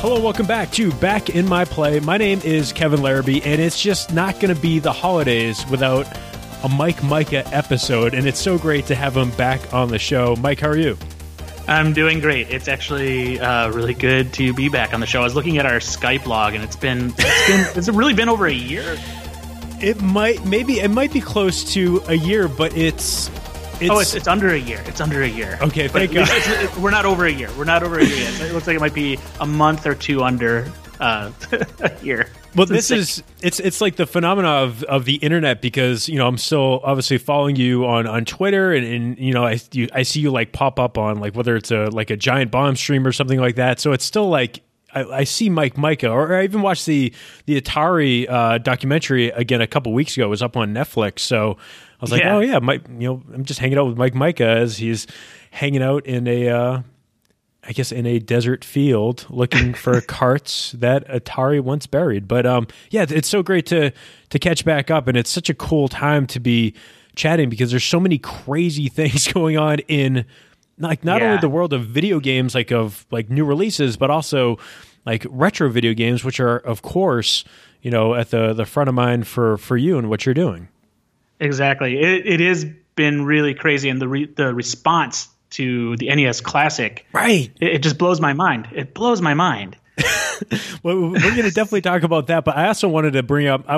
Hello, welcome back to Back in My Play. My name is Kevin Larrabee, and it's just not going to be the holidays without a Mike Micah episode, and it's so great to have him back on the show. Mike, how are you? I'm doing great. It's actually really good to be back on the show. I was looking at our Skype log, and has it really been over a year? It might be close to a year, but it's under a year. It's under a year. Okay, thank God. We're not over a year. We're not over a year yet. It looks like it might be a month or two under a year. Well, it's like the phenomena of the internet, because I'm still obviously following you on Twitter, and I see you like pop up on like whether it's a Giant Bomb stream or something like that. So it's still like I see Mike Micah, or I even watched the Atari documentary again a couple weeks ago. It was up on Netflix, so I was like, oh yeah, Mike. I'm just hanging out with Mike Micah as he's hanging out in a desert field looking for carts that Atari once buried. But it's so great to catch back up, and it's such a cool time to be chatting because there's so many crazy things going on in not only the world of video games, like new releases, but also like retro video games, which are of course at the front of mind for you and what you're doing. Exactly. It has been really crazy, and the response to the NES Classic, right? It just blows my mind. It blows my mind. Well, we're going to definitely talk about that, but I also wanted to bring up,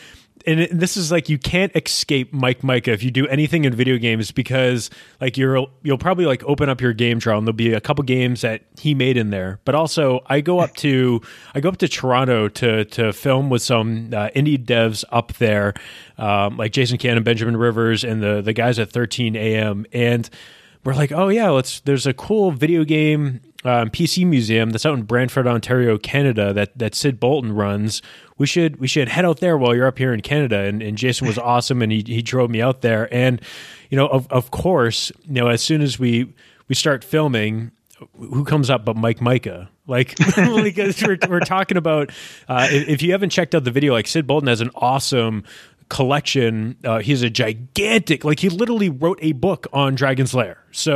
this is like, you can't escape Mike Micah if you do anything in video games, because like you'll probably like open up your game drawer and there'll be a couple games that he made in there. But also I go up to Toronto to film with some indie devs up there, like Jason Cannon, Benjamin Rivers, and the guys at 13 AM. And we're like, oh yeah, there's a cool video game PC museum that's out in Brantford, Ontario, Canada, that Sid Bolton runs. We should head out there while you're up here in Canada. And Jason was awesome, and he drove me out there. And of course, as soon as we start filming, who comes up but Mike Micah? Like, because we're talking about if you haven't checked out the video, like Sid Bolton has an awesome collection. He's a gigantic, like he literally wrote a book on Dragon's Lair. So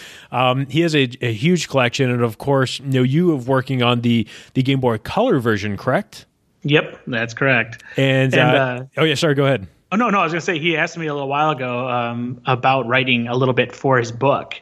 he has a huge collection, and of course, you have working on the Game Boy Color version, correct? Yep, that's correct. And sorry, go ahead. Oh no, I was gonna say, he asked me a little while ago about writing a little bit for his book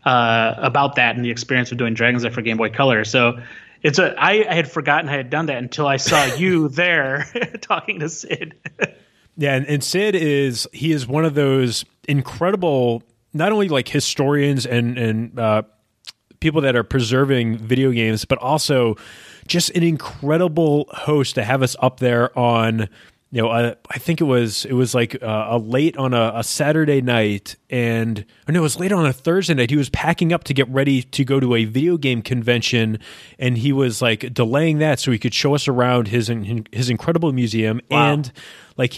about that and the experience of doing Dragon's Lair for Game Boy Color. So I had forgotten I had done that until I saw you there talking to Sid. Yeah, and Sid is one of those incredible, not only like historians and people that are preserving video games, but also just an incredible host to have us up there on. I think it was like a late on a Saturday night, it was late on a Thursday night. He was packing up to get ready to go to a video game convention, and he was like delaying that so he could show us around his incredible museum. Wow. And like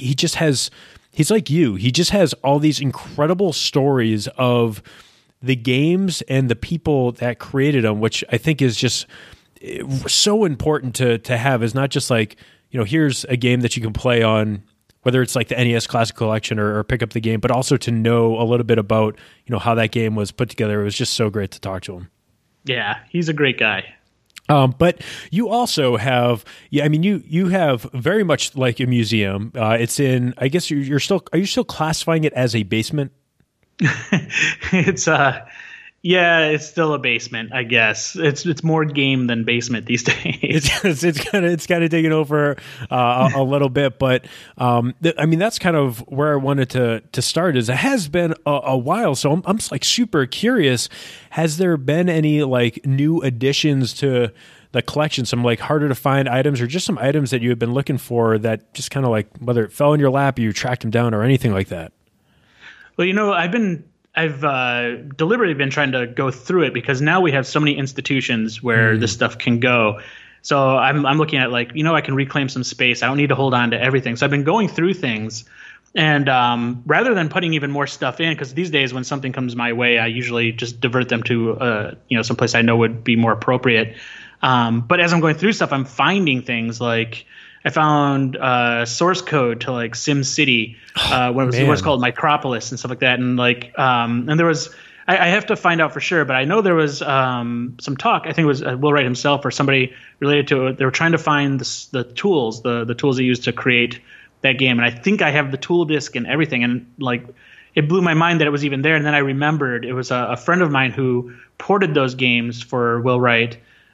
he's like you. He just has all these incredible stories of the games and the people that created them, which I think is just so important to have. Is not just like, here's a game that you can play on, whether it's like the NES Classic Collection or pick up the game, but also to know a little bit about, how that game was put together. It was just so great to talk to him. Yeah, he's a great guy. But you also have, you have very much like a museum. It's in, I guess are you still classifying it as a basement? It's still a basement, I guess. It's more game than basement these days. It's kind of taken over a little bit, but that's kind of where I wanted to start. Is it has been a while, so I'm like super curious. Has there been any like new additions to the collection? Some like harder to find items, or just some items that you have been looking for that just kind of like, whether it fell in your lap, or you tracked them down, or anything like that? Well, I've deliberately been trying to go through it, because now we have so many institutions where this stuff can go. So I'm looking at like, I can reclaim some space. I don't need to hold on to everything. So I've been going through things, and rather than putting even more stuff in, because these days when something comes my way, I usually just divert them to someplace I know would be more appropriate. But as I'm going through stuff, I'm finding things like, I found source code to like SimCity when it was called Micropolis and stuff like that, and like and there was I have to find out for sure, but I know there was some talk. I think it was Will Wright himself or somebody related to it. They were trying to find the tools, the tools he used to create that game, and I think I have the tool disk and everything, and like it blew my mind that it was even there. And then I remembered it was a friend of mine who ported those games for Will Wright.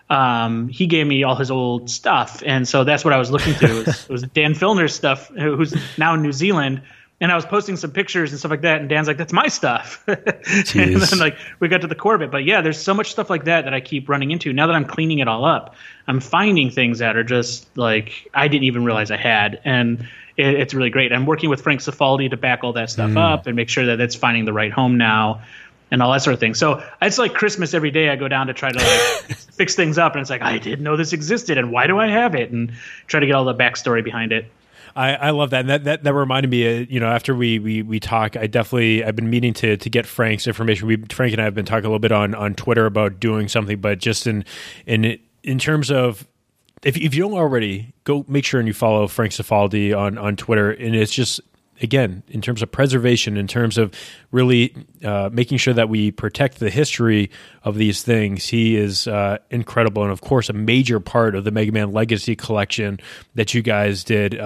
He gave me all his old stuff, and so that's what I was looking to. It was Dan Filner's stuff, who's now in New Zealand. And I was posting some pictures and stuff like that, and Dan's like, "That's my stuff." And then like we got to the core of it, but yeah, there's so much stuff like that I keep running into. Now that I'm cleaning it all up, I'm finding things that are just like I didn't even realize I had, and it's really great. I'm working with Frank Cifaldi to back all that stuff up and make sure that it's finding the right home now, and all that sort of thing. So it's like Christmas every day. I go down to try to like fix things up, and it's like I didn't know this existed, and why do I have it? And try to get all the backstory behind it. I love that. And that reminded me, after we talk, I've been meaning to get Frank's information. Frank and I have been talking a little bit on Twitter about doing something, but just in terms of, if you don't already, go make sure and you follow Frank Cifaldi on Twitter. And it's just, again, in terms of preservation, in terms of really making sure that we protect the history of these things, he is incredible. And of course, a major part of the Mega Man Legacy collection that you guys did.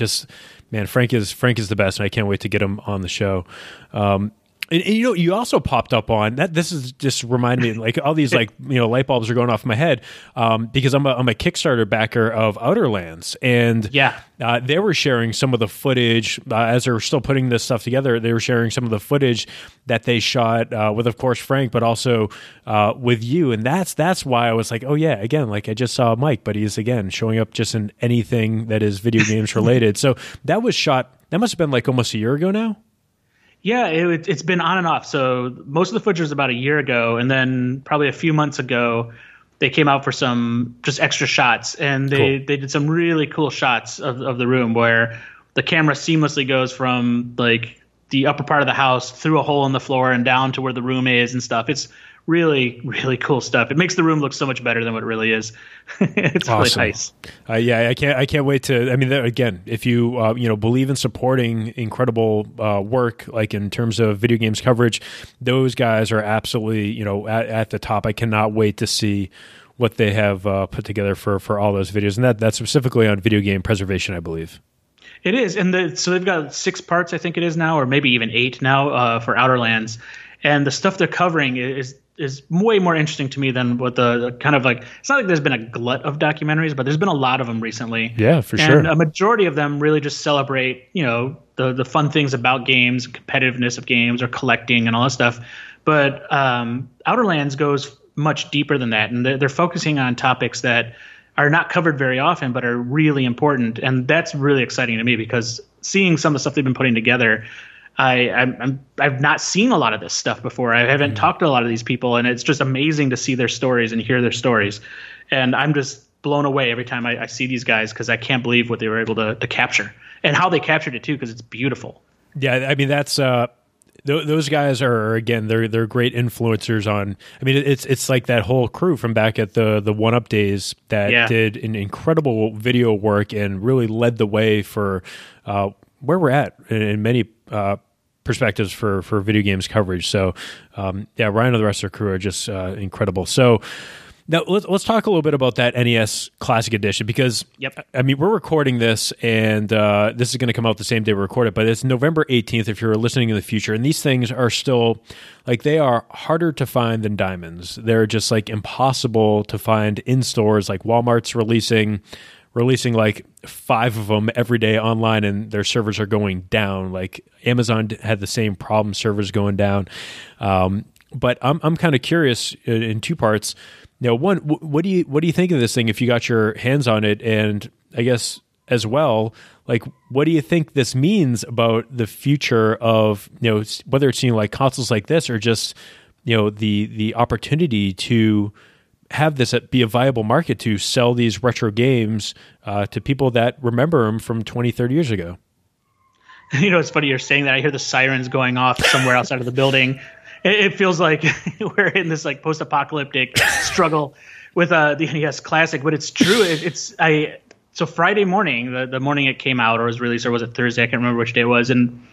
Frank is the best, and I can't wait to get him on the show. And you also popped up on that. This is just reminding me, like all these light bulbs are going off in my head because I'm a Kickstarter backer of Outer Lands, and they were sharing some of the footage as they're still putting this stuff together. They were sharing some of the footage that they shot with, of course, Frank, but also with you, and that's why I was like, oh yeah, again, like I just saw Mike, but he's again showing up just in anything that is video games related. So that was shot. That must have been like almost a year ago now. Yeah, it's been on and off. So most of the footage was about a year ago, and then probably a few months ago, they came out for some just extra shots, and they did some really cool shots of the room where the camera seamlessly goes from like the upper part of the house through a hole in the floor and down to where the room is and stuff. It's really, really cool stuff. It makes the room look so much better than what it really is. It's awesome. Really nice. I can't wait to. I mean, again, if you believe in supporting incredible work, like in terms of video games coverage, those guys are absolutely at the top. I cannot wait to see what they have put together for all those videos, and that's specifically on video game preservation, I believe. It is, and so they've got 6 parts, I think it is now, or maybe even 8 now for Outer Lands, and the stuff they're covering is way more interesting to me than what the kind of like, it's not like there's been a glut of documentaries, but there's been a lot of them recently. Yeah, for sure. And a majority of them really just celebrate, the fun things about games, competitiveness of games, or collecting and all that stuff. But Outer Lands goes much deeper than that, and they're focusing on topics that are not covered very often, but are really important. And that's really exciting to me because seeing some of the stuff they've been putting together, I've not seen a lot of this stuff before. I haven't talked to a lot of these people, and it's just amazing to see their stories and hear their stories. And I'm just blown away every time I see these guys because I can't believe what they were able to capture and how they captured it too, because it's beautiful. Yeah, I mean that's those guys are, again, they're great influencers on. I mean, it's like that whole crew from back at the 1UP days that did an incredible video work and really led the way for where we're at in many perspectives for video games coverage. So Ryan and the rest of the crew are just incredible. So now let's talk a little bit about that NES Classic Edition, because I mean, we're recording this, and this is going to come out the same day we record it, but it's November 18th if you're listening in the future, and these things are still, like, they are harder to find than diamonds. They're just like impossible to find in stores. Like Walmart's releasing like 5 of them every day online, and their servers are going down. Like Amazon had the same problem, servers going down. But I'm kind of curious in 2 parts. Now, one, what do you think of this thing if you got your hands on it? And I guess as well, like, what do you think this means about the future of, whether it's seeing like consoles like this or just, the opportunity to have this be a viable market to sell these retro games to people that remember them from 20, 30 years ago? It's funny you're saying that. I hear the sirens going off somewhere outside of the building. It feels like we're in this like post-apocalyptic struggle with the NES Classic, but it's true. So Friday morning, the morning it came out or was released, or was it Thursday? I can't remember which day it was. And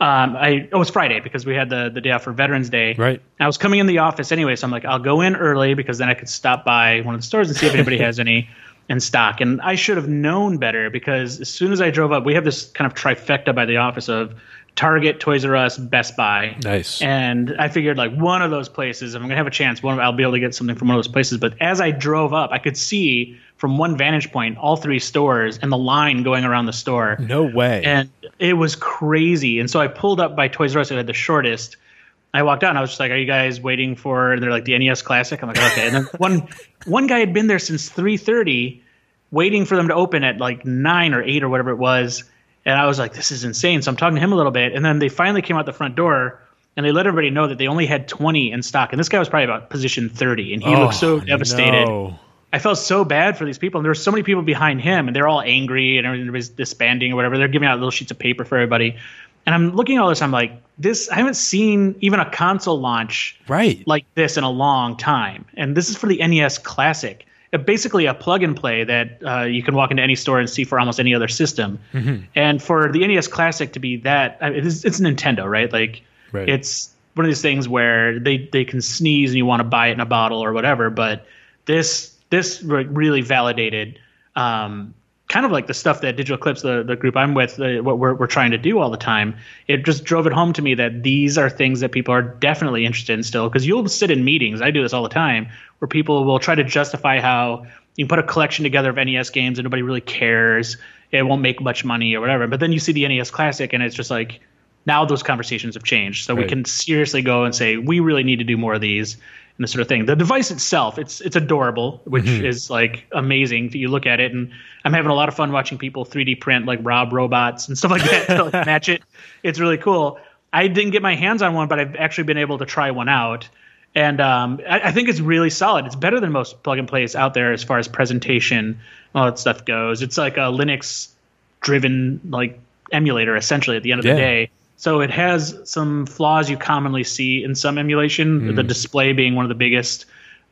It was Friday because we had the day off for Veterans Day. Right. I was coming in the office anyway, so I'm like, I'll go in early because then I could stop by one of the stores and see if anybody has any in stock. And I should have known better because as soon as I drove up, we have this kind of trifecta by the office of Target, Toys R Us, Best Buy. Nice. And I figured like one of those places, if I'm going to have a chance, I'll be able to get something from one of those places. But as I drove up, I could see from one vantage point all three stores and the line going around the store. No way. And it was crazy. And so I pulled up by Toys R Us. It had the shortest. I walked out and I was just like, "Are you guys waiting for?" And they're like, "The NES Classic." I'm like, "Okay." And then one guy had been there since 3:30, waiting for them to open at like 9 or 8 or whatever it was. And I was like, "This is insane." So I'm talking to him a little bit, and then they finally came out the front door and they let everybody know that they only had 20 in stock. And this guy was probably about position 30, and he looked so devastated. No. I felt so bad for these people, and there were so many people behind him, and they're all angry, and everybody's disbanding or whatever. They're giving out little sheets of paper for everybody. And I'm looking at all this, I'm like, I haven't seen even a console launch like this in a long time. And this is for the NES Classic. Basically a plug and play that you can walk into any store and see for almost any other system. Mm-hmm. And for the NES Classic to be that, it's Nintendo, right? Like it's one of these things where they can sneeze and you want to buy it in a bottle or whatever. But this really validated kind of like the stuff that Digital Eclipse, the group I'm with, what we're trying to do all the time. It just drove it home to me that these are things that people are definitely interested in still. Because you'll sit in meetings, I do this all the time, where people will try to justify how you can put a collection together of NES games and nobody really cares. It won't make much money or whatever. But then you see the NES Classic and it's just like, now those conversations have changed. So we can seriously go and say, we really need to do more of these. And this sort of thing. The device itself, it's adorable, which is like amazing. You look at it, and I'm having a lot of fun watching people 3D print like Rob robots and stuff like that to like match it. It's really cool. I didn't get my hands on one, but I've actually been able to try one out, and I think it's really solid. It's better than most plug and plays out there as far as presentation, all that stuff goes. It's like a Linux-driven like emulator essentially at the end of the day. So it has some flaws you commonly see in some emulation, the display being one of the biggest.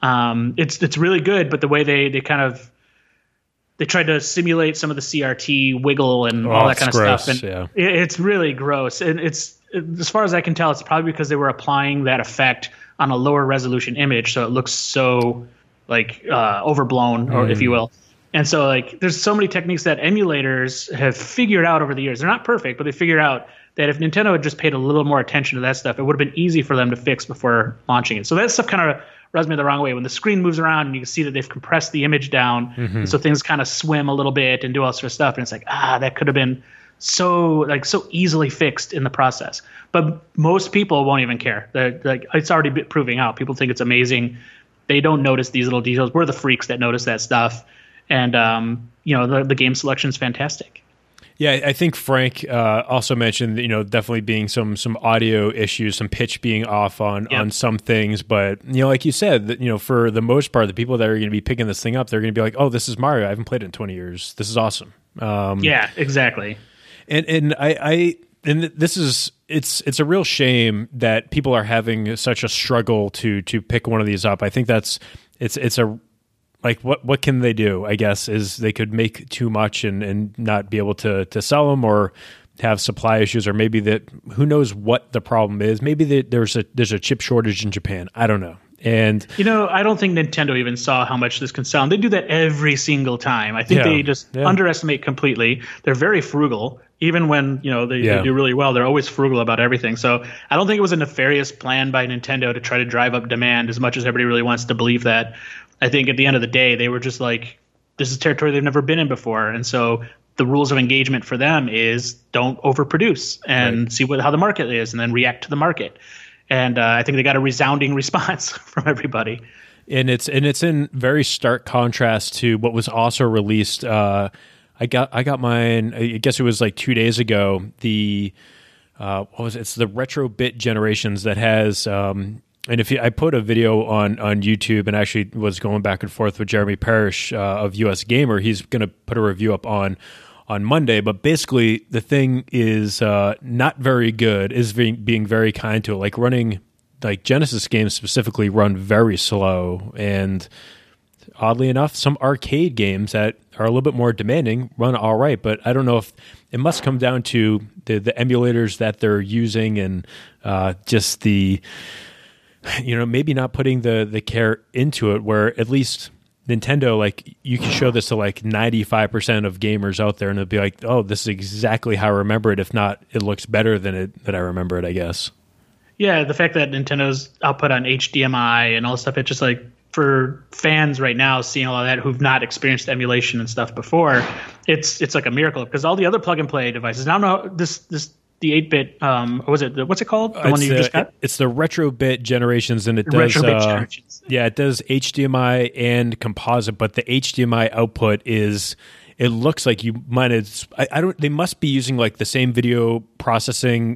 It's really good, but the way they tried to simulate some of the CRT wiggle and all that kind of stuff, and it's really gross. And it's as far as I can tell, it's probably because they were applying that effect on a lower resolution image, so it looks so like overblown, or if you will. And so like there's so many techniques that emulators have figured out over the years. They're not perfect, but they figured out that if Nintendo had just paid a little more attention to that stuff, it would have been easy for them to fix before launching it. So that stuff kind of rubs me the wrong way. When the screen moves around and you can see that they've compressed the image down, and so things kind of swim a little bit and do all sort of stuff. And it's like, that could have been so easily fixed in the process. But most people won't even care. Like it's already been proving out. People think it's amazing. They don't notice these little details. We're the freaks that notice that stuff. And the game selection is fantastic. Yeah, I think Frank also mentioned, definitely being some audio issues, some pitch being off on some things. But, like you said, that, for the most part, the people that are going to be picking this thing up, they're going to be like, oh, this is Mario. I haven't played it in 20 years. This is awesome. Yeah, exactly. And this is, it's a real shame that people are having such a struggle to pick one of these up. I think it's a, like what can they do? I guess is they could make too much and not be able to sell them, or have supply issues, or maybe that who knows what the problem is. Maybe there's a chip shortage in Japan. I don't know. And I don't think Nintendo even saw how much this can sell. They do that every single time. I think they just underestimate completely. They're very frugal. Even when they do really well, they're always frugal about everything. So I don't think it was a nefarious plan by Nintendo to try to drive up demand as much as everybody really wants to believe that. I think at the end of the day, they were just like, this is territory they've never been in before. And so the rules of engagement for them is don't overproduce and see how the market is, and then react to the market. And I think they got a resounding response from everybody. And it's in very stark contrast to what was also released. I got mine, I guess it was like 2 days ago. The what was it? It's the Retro Bit Generations that has and I put a video on YouTube, and actually was going back and forth with Jeremy Parrish of US Gamer. He's going to put a review up on Monday, but basically the thing is not very good, is being very kind to it. Like running, like Genesis games specifically run very slow, and oddly enough. Some arcade games that are a little bit more demanding run all right, but I don't know if it must come down to the emulators that they're using and just the, maybe not putting the care into it, where at least Nintendo, like, you can show this to like 95% of gamers out there and it'll be like, oh, this is exactly how I remember it. If not, it looks better than I remember it, I guess. Yeah, the fact that Nintendo's output on HDMI and all this stuff, it's just like, for fans right now seeing all of that who've not experienced emulation and stuff before, it's like a miracle, because all the other plug and play devices, I don't know, the 8-bit, what's it called? The one you just got? It's the Retro-bit generations, and it does generations. Yeah, it does HDMI and composite, but the HDMI output it looks like you might have, they must be using like the same video processing,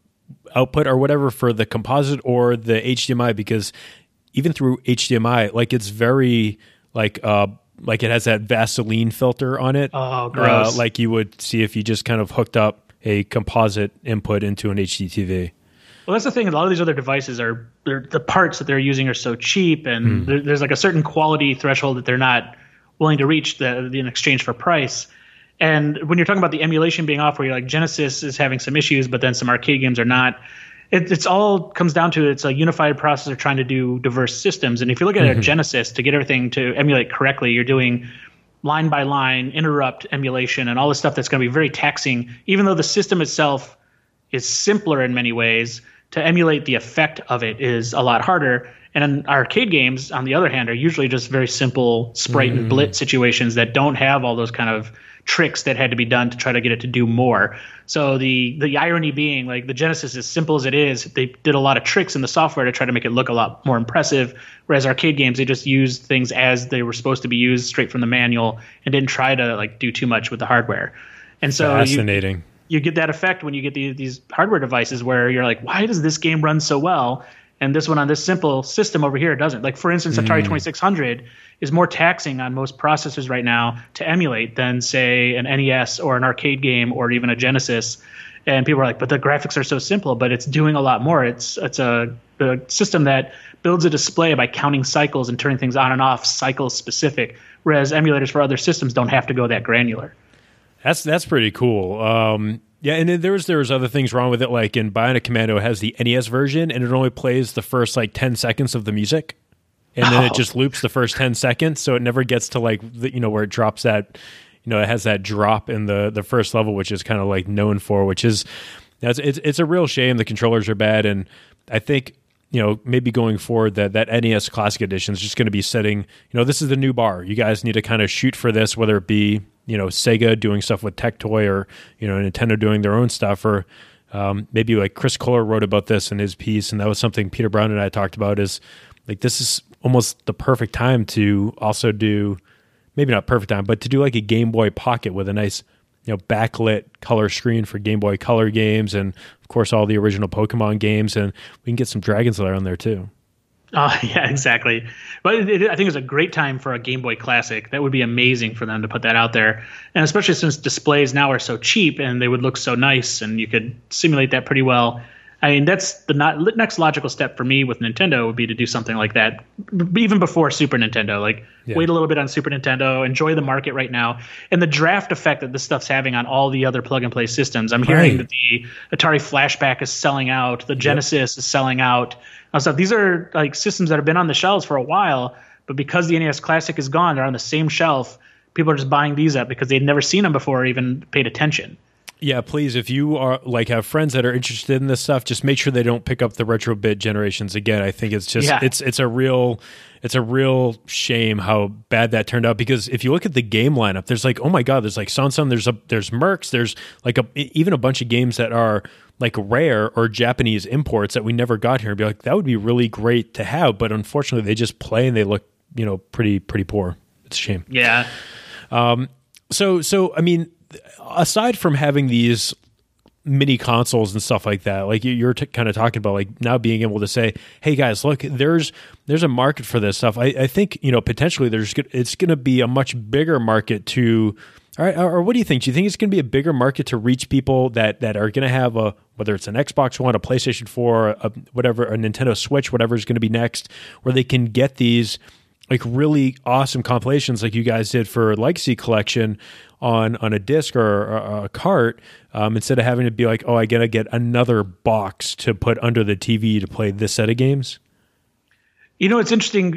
output or whatever for the composite or the HDMI, because even through HDMI, like, it's very like it has that Vaseline filter on it. Oh, gross. Like you would see if you just kind of hooked up a composite input into an HD TV. Well, that's the thing. A lot of these other devices the parts that they're using are so cheap, and there's like a certain quality threshold that they're not willing to reach in exchange for price. And when you're talking about the emulation being off, where you're like, Genesis is having some issues, but then some arcade games are not. It's all comes down to, it's a unified processor trying to do diverse systems. And if you look at a Genesis, to get everything to emulate correctly, you're doing line by line interrupt emulation and all this stuff that's going to be very taxing, even though the system itself is simpler in many ways. To emulate the effect of it is a lot harder. And in arcade games, on the other hand, are usually just very simple sprite and blit situations that don't have all those kind of tricks that had to be done to try to get it to do more. So the irony being, like, the Genesis, as simple as it is, they did a lot of tricks in the software to try to make it look a lot more impressive, whereas arcade games, they just used things as they were supposed to be used straight from the manual and didn't try to like do too much with the hardware. And so fascinating. You get that effect when you get these hardware devices where you're like, why does this game run so well? And this one on this simple system over here doesn't. Like, for instance, Atari 2600 is more taxing on most processors right now to emulate than, say, an NES or an arcade game or even a Genesis. And people are like, but the graphics are so simple, but it's doing a lot more. It's a system that builds a display by counting cycles and turning things on and off, cycle specific, whereas emulators for other systems don't have to go that granular. That's pretty cool. Yeah, and then there's other things wrong with it, like in Bionic Commando, it has the NES version, and it only plays the first like 10 seconds of the music, and then it just loops the first 10 seconds, so it never gets to like where it drops that, it has that drop in the first level, which is kind of like known for, which is it's a real shame. The controllers are bad, and I think maybe going forward that NES Classic Edition is just going to be setting, this is the new bar. You guys need to kind of shoot for this, whether it be Sega doing stuff with Tectoy, or Nintendo doing their own stuff, or maybe like Chris Kohler wrote about this in his piece, and that was something Peter Brown and I talked about, is like, this is almost the perfect time to also do, maybe not perfect time, but to do like a Game Boy Pocket with a nice backlit color screen for Game Boy Color games, and of course all the original Pokemon games, and we can get some Dragon's Lair on there too. Yeah, exactly. But I think it's a great time for a Game Boy Classic. That would be amazing for them to put that out there. And especially since displays now are so cheap and they would look so nice, and you could simulate that pretty well. I mean, that's the next logical step for me with Nintendo, would be to do something like that, even before Super Nintendo. Like, wait a little bit on Super Nintendo, enjoy the market right now. And the draft effect that this stuff's having on all the other plug-and-play systems. I'm hearing that the Atari Flashback is selling out, the Genesis is selling out. So these are like systems that have been on the shelves for a while, but because the NES Classic is gone, they're on the same shelf. People are just buying these up because they'd never seen them before or even paid attention. Yeah, please, if you are like have friends that are interested in this stuff, just make sure they don't pick up the retro bit generations again. I think it's just it's a real shame how bad that turned out, because if you look at the game lineup, there's like, oh my god, there's like Sansan, there's Mercs, there's like even a bunch of games that are like rare or Japanese imports that we never got here, and be like, that would be really great to have, but unfortunately they just play and they look pretty poor. It's a shame. Yeah. So I mean, aside from having these mini consoles and stuff like that, like you're kind of talking about, like now being able to say, hey guys, look, there's a market for this stuff. I think, potentially it's going to be a much bigger market to, or what do you think? Do you think it's going to be a bigger market to reach people that are going to have whether it's an Xbox One, a PlayStation 4, whatever, a Nintendo Switch, whatever is going to be next, where they can get these like really awesome compilations like you guys did for Legacy Collection on a disc or a cart, instead of having to be like, oh, I gotta get another box to put under the TV to play this set of games? It's interesting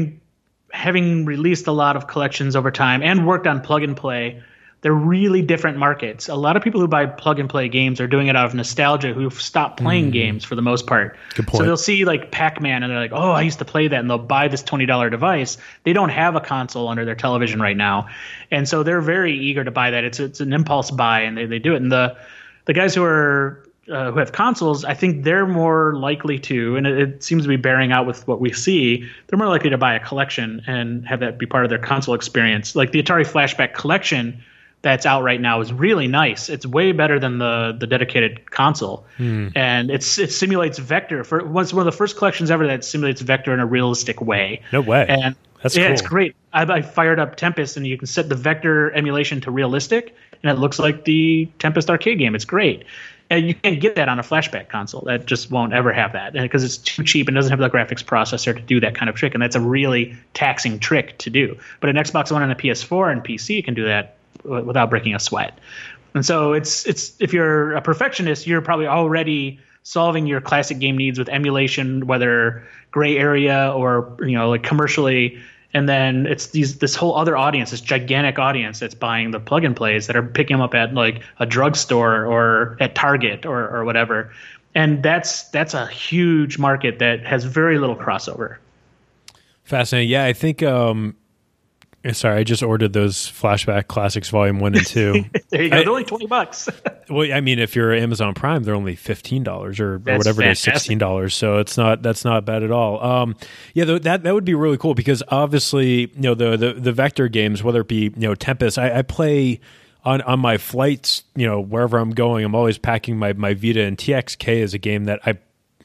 having released a lot of collections over time and worked on plug and play. They're really different markets. A lot of people who buy plug and play games are doing it out of nostalgia, who've stopped playing games for the most part. Good point. So they'll see like Pac-Man and they're like, oh, I used to play that, and they'll buy this $20 device. They don't have a console under their television right now. And so they're very eager to buy that. It's an impulse buy, and they do it. And the guys who have consoles, I think they're more likely to, and it seems to be bearing out with what we see, they're more likely to buy a collection and have that be part of their console experience. Like the Atari Flashback Collection that's out right now is really nice. It's way better than the dedicated console. And it simulates vector. It's one of the first collections ever that simulates vector in a realistic way. No way. And that's cool. It's great. I fired up Tempest, and you can set the vector emulation to realistic, and it looks like the Tempest arcade game. It's great. And you can't get that on a Flashback console. That just won't ever have that, because it's too cheap and doesn't have the graphics processor to do that kind of trick. And that's a really taxing trick to do. But an Xbox One and a PS4 and PC can do that without breaking a sweat. And so it's if you're a perfectionist, you're probably already solving your classic game needs with emulation, whether gray area or like commercially. And then it's this whole other audience, this gigantic audience that's buying the plug and plays that are picking them up at like a drugstore or at Target or whatever. And that's a huge market that has very little crossover. Fascinating. Yeah, I think sorry, I just ordered those Flashback Classics Volume 1 and 2. There you go. They're only $20. Well, I mean, if you're Amazon Prime, they're only $15 or whatever it is, $16. So that's not bad at all. Yeah, that would be really cool, because obviously, the vector games, whether it be Tempest, I play on my flights. Wherever I'm going, I'm always packing my Vita, and TXK is a game that I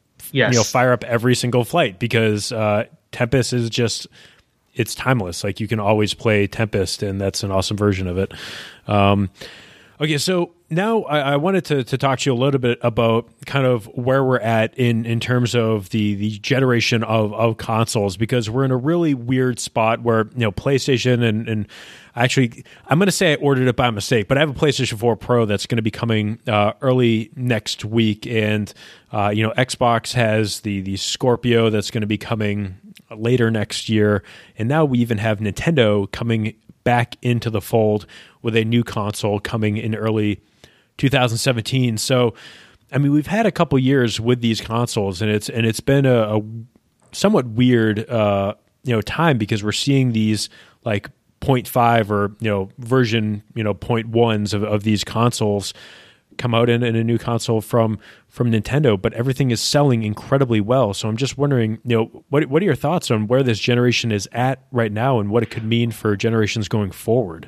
fire up every single flight, because Tempest is just, it's timeless. Like, you can always play Tempest, and that's an awesome version of it. Okay, so now I wanted to talk to you a little bit about kind of where we're at in terms of the generation of consoles, because we're in a really weird spot where PlayStation and actually, I'm going to say I ordered it by mistake, but I have a PlayStation 4 Pro that's going to be coming early next week, and Xbox has the Scorpio that's going to be coming later next year, and now we even have Nintendo coming back into the fold with a new console coming in early 2017. So, I mean, we've had a couple years with these consoles, and it's been a somewhat weird time, because we're seeing these like 0.5 or version 0.1s of these consoles come out in a new console from Nintendo, but everything is selling incredibly well. So I'm just wondering, what are your thoughts on where this generation is at right now, and what it could mean for generations going forward?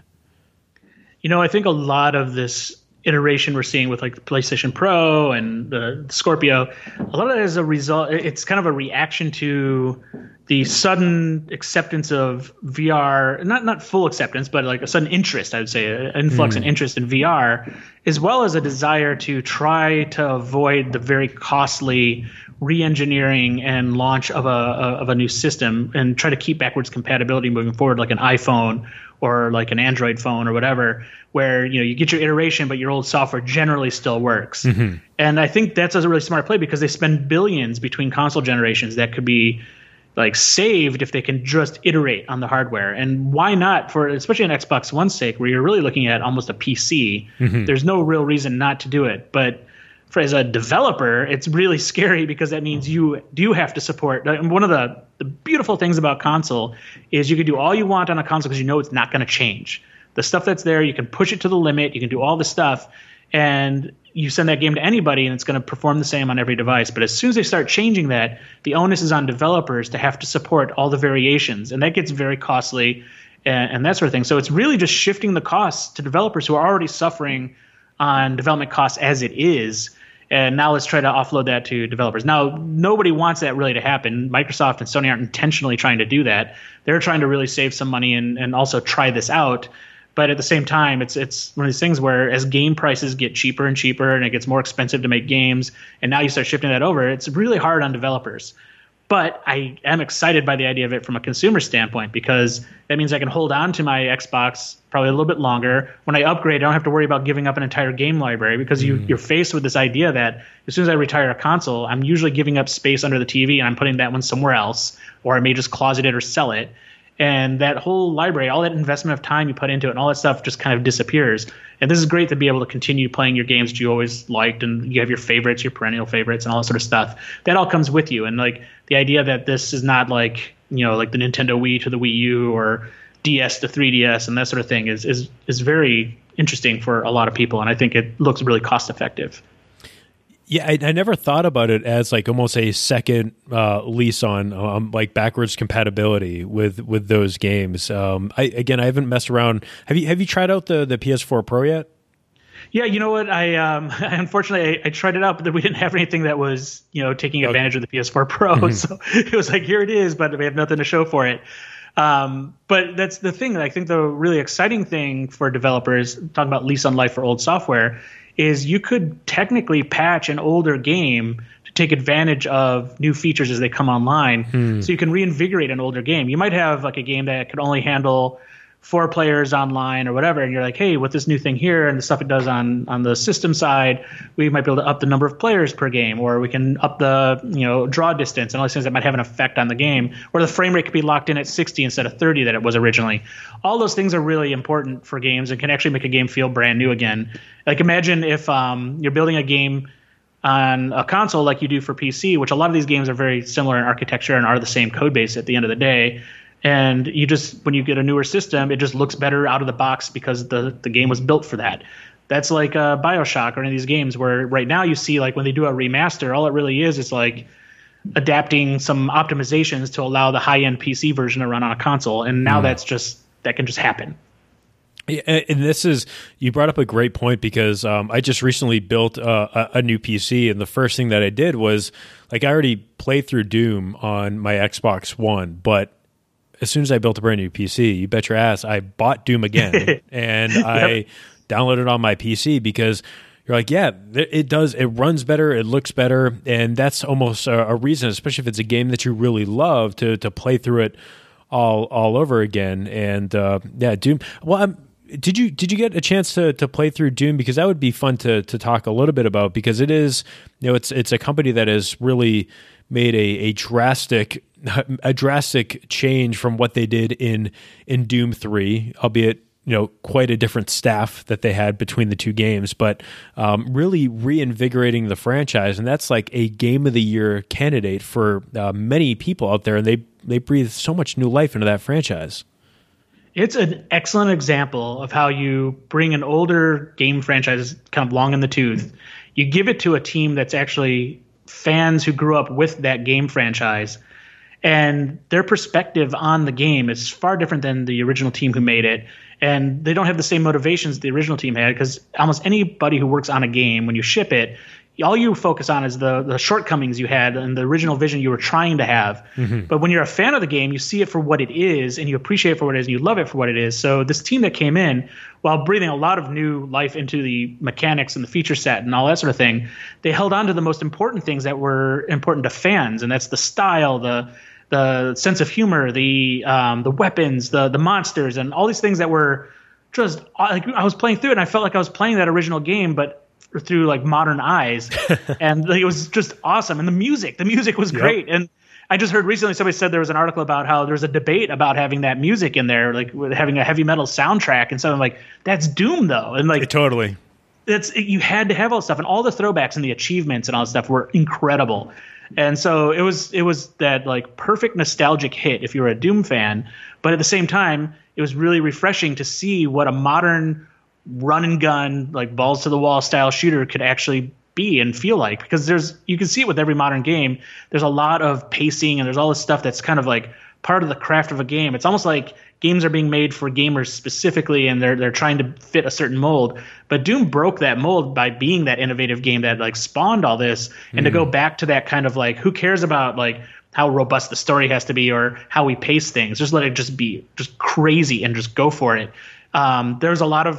I think a lot of this iteration we're seeing with like the PlayStation Pro and the Scorpio, a lot of that is a result. It's kind of a reaction to the sudden acceptance of VR, not full acceptance, but like a sudden interest, I would say, an influx and interest in VR, as well as a desire to try to avoid the very costly re-engineering and launch of a new system, and try to keep backwards compatibility moving forward, like an iPhone or like an Android phone or whatever, where you get your iteration, but your old software generally still works. And I think that's a really smart play, because they spend billions between console generations that could be like saved if they can just iterate on the hardware. And why not, for especially an Xbox One's sake, where you're really looking at almost a PC? There's no real reason not to do it. But as a developer, it's really scary, because that means you do have to support. One of the beautiful things about console is you can do all you want on a console, because it's not going to change. The stuff that's there, you can push it to the limit. You can do all the stuff, and you send that game to anybody, and it's going to perform the same on every device. But as soon as they start changing that, the onus is on developers to have to support all the variations, and that gets very costly and that sort of thing. So it's really just shifting the costs to developers who are already suffering on development costs as it is. And now let's try to offload that to developers. Now, nobody wants that really to happen. Microsoft and Sony aren't intentionally trying to do that. They're trying to really save some money and also try this out. But at the same time, it's one of these things where as game prices get cheaper and cheaper, and it gets more expensive to make games, and now you start shifting that over, it's really hard on developers. But I am excited by the idea of it from a consumer standpoint, because that means I can hold on to my Xbox probably a little bit longer. When I upgrade, I don't have to worry about giving up an entire game library, because you're faced with this idea that as soon as I retire a console, I'm usually giving up space under the TV and I'm putting that one somewhere else, or I may just closet it or sell it. And that whole library, all that investment of time you put into it and all that stuff just kind of disappears. And this is great to be able to continue playing your games that you always liked, and you have your favorites, your perennial favorites, and all that sort of stuff. That all comes with you. And like the idea that this is not like, like the Nintendo Wii to the Wii U or DS to 3DS and that sort of thing is very interesting for a lot of people. And I think it looks really cost effective. Yeah, I never thought about it as like almost a second lease on like backwards compatibility with those games. I haven't messed around. Have you tried out the PS4 Pro yet? Yeah, you know what? I unfortunately I tried it out, but we didn't have anything that was taking advantage of the PS4 Pro. Mm-hmm. So it was like, here it is, but we have nothing to show for it. But that's the thing. I think the really exciting thing for developers, talking about lease on life for old software, is you could technically patch an older game to take advantage of new features as they come online. So you can reinvigorate an older game. You might have like a game that could only handle 4 players online or whatever, and you're like, hey, with this new thing here and the stuff it does on the system side, we might be able to up the number of players per game, or we can up the draw distance and all these things that might have an effect on the game, or the frame rate could be locked in at 60 instead of 30 that it was originally. All those things are really important for games and can actually make a game feel brand new again. Like imagine if you're building a game on a console like you do for PC, which a lot of these games are very similar in architecture and are the same code base at the end of the day. And when you get a newer system, it just looks better out of the box because the game was built for that. That's like BioShock or any of these games where right now you see like when they do a remaster, all it really is like adapting some optimizations to allow the high-end PC version to run on a console. And now that can just happen. And you brought up a great point, because I just recently built a new PC, and the first thing that I did was like I already played through Doom on my Xbox One, but as soon as I built a brand new PC, you bet your ass, I bought Doom again and I downloaded it on my PC, because you're like, yeah, it does. It runs better. It looks better. And that's almost a reason, especially if it's a game that you really love, to play through it all over again. And Doom. Well, did you get a chance to play through Doom? Because that would be fun to talk a little bit about, because it is, it's a company that has really made a drastic change from what they did in Doom 3, albeit quite a different staff that they had between the two games, but really reinvigorating the franchise. And that's like a Game of the Year candidate for many people out there, and they breathe so much new life into that franchise. It's an excellent example of how you bring an older game franchise kind of long in the tooth. You give it to a team that's actually fans who grew up with that game franchise, and their perspective on the game is far different than the original team who made it. And they don't have the same motivations the original team had, because almost anybody who works on a game, when you ship it, all you focus on is the shortcomings you had and the original vision you were trying to have. Mm-hmm. But when you're a fan of the game, you see it for what it is, and you appreciate it for what it is, and you love it for what it is. So this team that came in, while breathing a lot of new life into the mechanics and the feature set and all that sort of thing, they held on to the most important things that were important to fans, and that's the style, the sense of humor, the weapons, the monsters, and all these things that were just like, I was playing through it and I felt like I was playing that original game, but through like modern eyes. And it was just awesome. And the music was great. And I just heard recently somebody said there was an article about how there's a debate about having that music in there, like having a heavy metal soundtrack and something like that's Doom though. And like totally. You had to have all this stuff, and all the throwbacks and the achievements and all this stuff were incredible. And so it was that like perfect nostalgic hit if you were a Doom fan, but at the same time, it was really refreshing to see what a modern run and gun, like balls to the wall style shooter could actually be and feel like, because you can see it with every modern game. There's a lot of pacing and there's all this stuff that's kind of like part of the craft of a game. It's almost like games are being made for gamers specifically, and they're trying to fit a certain mold. But Doom broke that mold by being that innovative game that like spawned all this. And to go back to that kind of like, who cares about like how robust the story has to be or how we pace things? Just let it just be just crazy and just go for it. There's a lot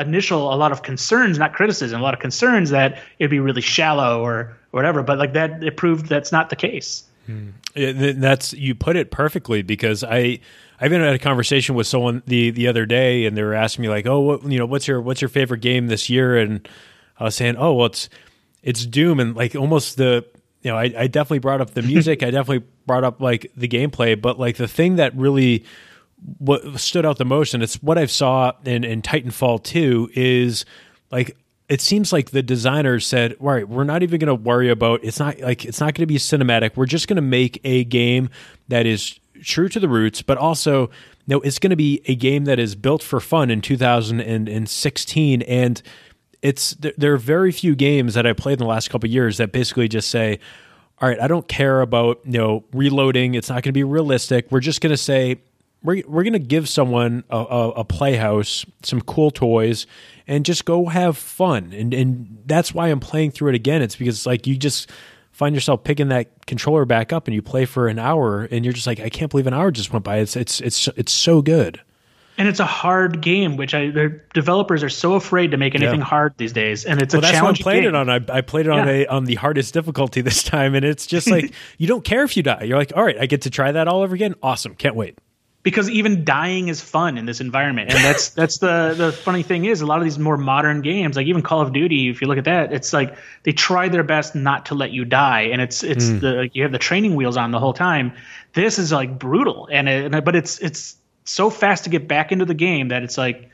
of concerns, not criticism, a lot of concerns that it'd be really shallow or whatever. But like that, it proved that's not the case. That's, you put it perfectly, because I even had a conversation with someone the other day, and they were asking me like, oh, what's your favorite game this year? And I was saying, oh, well, it's Doom, and like almost I definitely brought up the music, I definitely brought up like the gameplay, but like the thing that really what stood out the most, and it's what I saw in Titanfall 2, is like, it seems like the designers said, all right, we're not even going to worry about, it's not going to be cinematic. We're just going to make a game that is true to the roots, but also, it's going to be a game that is built for fun in 2016. And there are very few games that I played in the last couple of years that basically just say, all right, I don't care about, reloading. It's not going to be realistic. We're just going to say, we're going to give someone a playhouse, some cool toys, and just go have fun. And that's why I'm playing through it again. It's because like you just find yourself picking that controller back up and you play for an hour, and you're just like, I can't believe an hour just went by. It's so good. And it's a hard game, which the developers are so afraid to make anything hard these days. And it's a challenging game. That's what I played it on. I played it on the hardest difficulty this time, and it's just like you don't care if you die. You're like, all right, I get to try that all over again. Awesome, can't wait. Because even dying is fun in this environment. And that's the funny thing is, a lot of these more modern games, like even Call of Duty, if you look at that, it's like they try their best not to let you die. And it's you have the training wheels on the whole time. This is like brutal. But it's so fast to get back into the game that it's like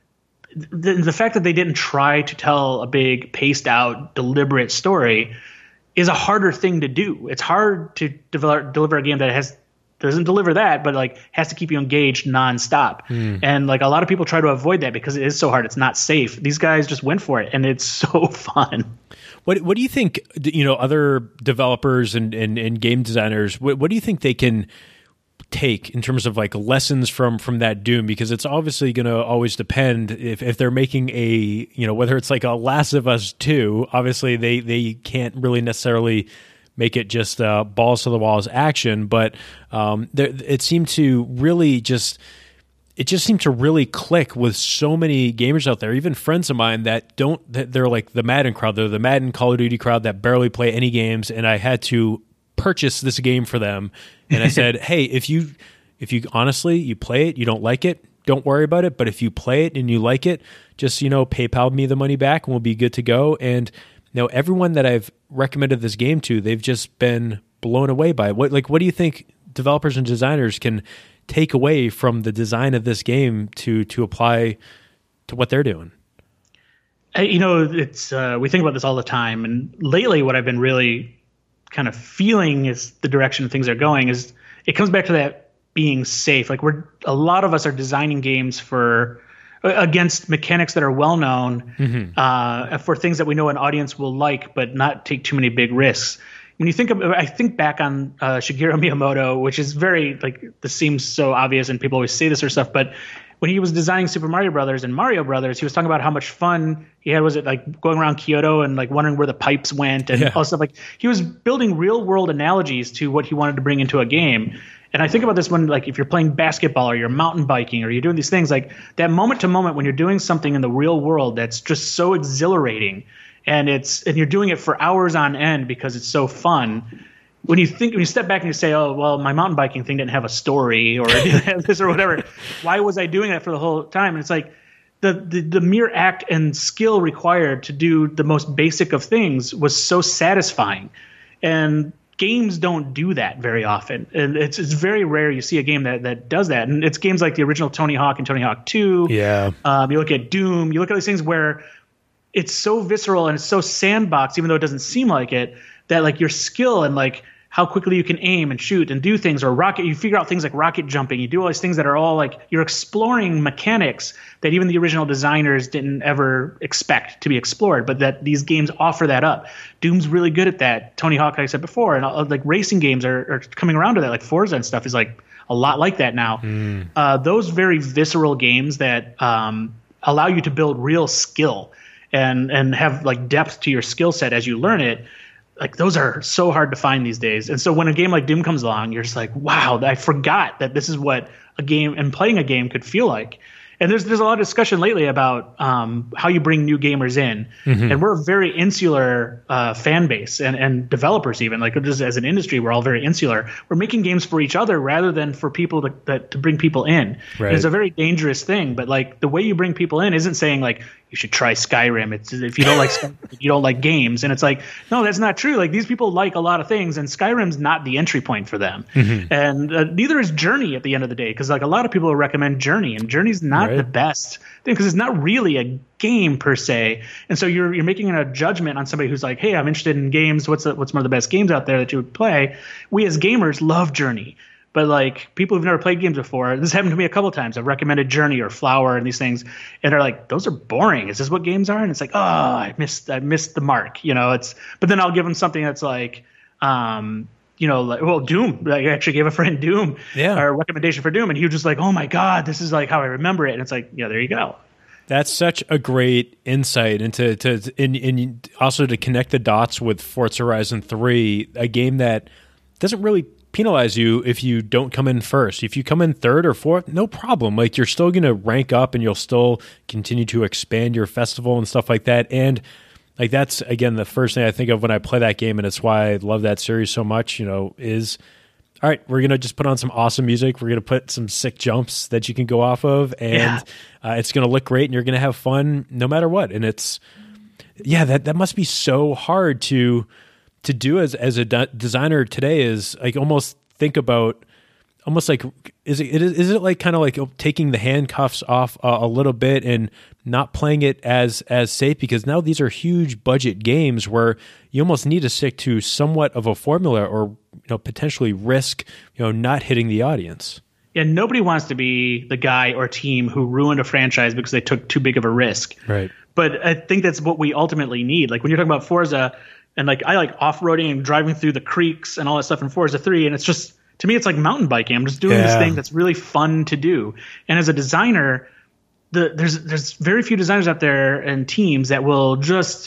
the fact that they didn't try to tell a big paced out, deliberate story is a harder thing to do. It's hard to deliver a game that doesn't deliver that, but like has to keep you engaged nonstop. And like a lot of people try to avoid that because it is so hard. It's not safe. These guys just went for it, and it's so fun. What do you think? Other developers and game designers. What do you think they can take in terms of like lessons from that Doom? Because it's obviously going to always depend if they're making a whether it's like a Last of Us 2. Obviously, they can't really necessarily make it just balls to the walls action, but it seemed to really seemed to really click with so many gamers out there, even friends of mine that they're like the Madden crowd, they're the Madden Call of Duty crowd that barely play any games, and I had to purchase this game for them, and I said, hey, if you honestly, you play it, you don't like it, don't worry about it, but if you play it and you like it, just PayPal me the money back and we'll be good to go. And everyone that I've recommended this game to, they've just been blown away by it. What do you think developers and designers can take away from the design of this game to apply to what they're doing? It's we think about this all the time, and lately what I've been really kind of feeling is the direction things are going is it comes back to that being safe. Like a lot of us are designing games against mechanics that are well known, for things that we know an audience will like, but not take too many big risks. When you I think back on Shigeru Miyamoto, which is very like, this seems so obvious and people always say this or stuff, but when he was designing Super Mario Brothers and Mario Brothers, he was talking about how much fun he had. Was it like going around Kyoto and like wondering where the pipes went and all stuff? Like he was building real world analogies to what he wanted to bring into a game. And I think about this when, like, if you're playing basketball or you're mountain biking or you're doing these things, like that moment to moment when you're doing something in the real world that's just so exhilarating, and you're doing it for hours on end because it's so fun. When you step back and you say, oh, well, my mountain biking thing didn't have a story or it didn't have this or whatever. Why was I doing that for the whole time? And it's like the mere act and skill required to do the most basic of things was so satisfying. And games don't do that very often, and it's very rare you see a game that does that. And it's games like the original Tony Hawk and Tony Hawk 2. Yeah. You look at Doom. You look at these things where it's so visceral and it's so sandbox, even though it doesn't seem like it, that like your skill and like how quickly you can aim and shoot and do things, or you figure out things like rocket jumping. You do all these things that are all like you're exploring mechanics that even the original designers didn't ever expect to be explored, but that these games offer that up. Doom's really good at that. Tony Hawk, like I said before, and like racing games are coming around to that. Like Forza and stuff is like a lot like that now. Those very visceral games that allow you to build real skill and have like depth to your skill set as you learn it. Like those are so hard to find these days. And so when a game like Doom comes along, you're just like, wow, I forgot that this is what a game and playing a game could feel like. And there's a lot of discussion lately about how you bring new gamers in, and we're a very insular fan base and developers even, like just as an industry, we're all very insular. We're making games for each other rather than for people to bring people in. Right. It's a very dangerous thing, but like the way you bring people in isn't saying like you should try Skyrim. It's if you don't like Skyrim, you don't like games, and it's like no, that's not true. Like these people like a lot of things, and Skyrim's not the entry point for them, and neither is Journey at the end of the day, because like a lot of people will recommend Journey, and Journey's not the best thing because it's not really a game per se, and so you're making a judgment on somebody who's like, hey, I'm interested in games. What's one of the best games out there that you would play? We as gamers love Journey. But like people who've never played games before, this happened to me a couple of times. I've recommended Journey or Flower and these things, and they're like, "Those are boring. Is this what games are?" And it's like, "Oh, I missed the mark." You know, but then I'll give them something that's like, like, Doom. Like, I actually gave a friend Doom, or a recommendation for Doom, and he was just like, "Oh my god, this is like how I remember it." And it's like, yeah, there you go. That's such a great insight into also to connect the dots with Forza Horizon 3, a game that doesn't really penalize you if you don't come in first. If you come in third or fourth, no problem. Like you're still going to rank up and you'll still continue to expand your festival and stuff like that. And like that's again the first thing I think of when I play that game, and it's why I love that series so much, is all right, we're going to just put on some awesome music. We're going to put some sick jumps that you can go off of, and it's going to look great and you're going to have fun no matter what. And it's that must be so hard to do as a designer today, is like almost think about almost like is it like kind of like taking the handcuffs off a little bit and not playing it as safe, because now these are huge budget games where you almost need to stick to somewhat of a formula or potentially risk not hitting the audience. Yeah, nobody wants to be the guy or team who ruined a franchise because they took too big of a risk. Right. But I think that's what we ultimately need. Like when you're talking about Forza, and like I like off-roading and driving through the creeks and all that stuff in Forza 3, and it's just, to me, it's like mountain biking. I'm just doing this thing that's really fun to do. And as a designer, there's very few designers out there and teams that will just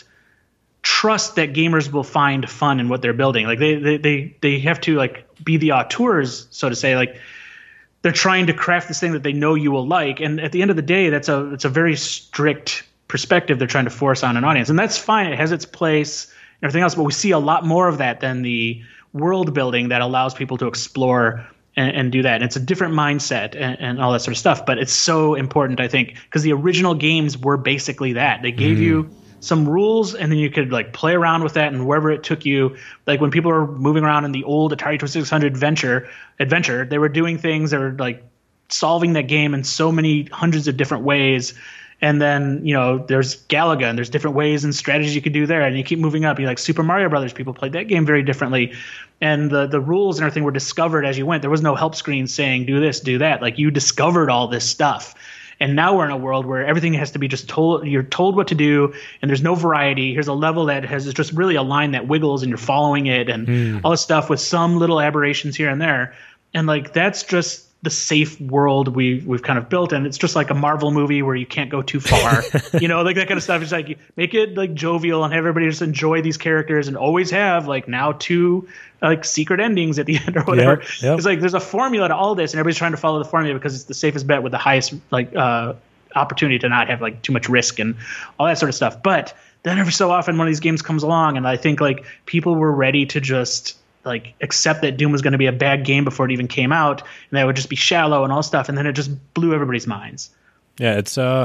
trust that gamers will find fun in what they're building. Like they have to like be the auteurs, so to say. Like they're trying to craft this thing that they know you will like, and at the end of the day, it's a very strict perspective they're trying to force on an audience, and that's fine. It has its place and everything else, but we see a lot more of that than the world building that allows people to explore and do that. And it's a different mindset and all that sort of stuff, but it's so important, I think, because the original games were basically that. They gave you some rules, and then you could like play around with that, and wherever it took you. Like when people were moving around in the old Atari 2600 adventure, they were doing things that were like solving that game in so many hundreds of different ways. And then, there's Galaga, and there's different ways and strategies you could do there. And you keep moving up. You like Super Mario Brothers. People played that game very differently. And the rules and everything were discovered as you went. There was no help screen saying, do this, do that. Like you discovered all this stuff. And now we're in a world where everything has to be just told. You're told what to do, and there's no variety. Here's a level that has just really a line that wiggles, and you're following it, and all this stuff with some little aberrations here and there. And like that's just the safe world we've kind of built, and it's just like a Marvel movie where you can't go too far, like that kind of stuff. It's like you make it like jovial and have everybody just enjoy these characters, and always have like now 2 like secret endings at the end or whatever. Yep. It's like there's a formula to all this, and everybody's trying to follow the formula because it's the safest bet with the highest like opportunity to not have like too much risk and all that sort of stuff. But then every so often one of these games comes along, and I think like people were ready to just like accept that Doom was going to be a bad game before it even came out, and that would just be shallow and all stuff, and then it just blew everybody's minds. Yeah,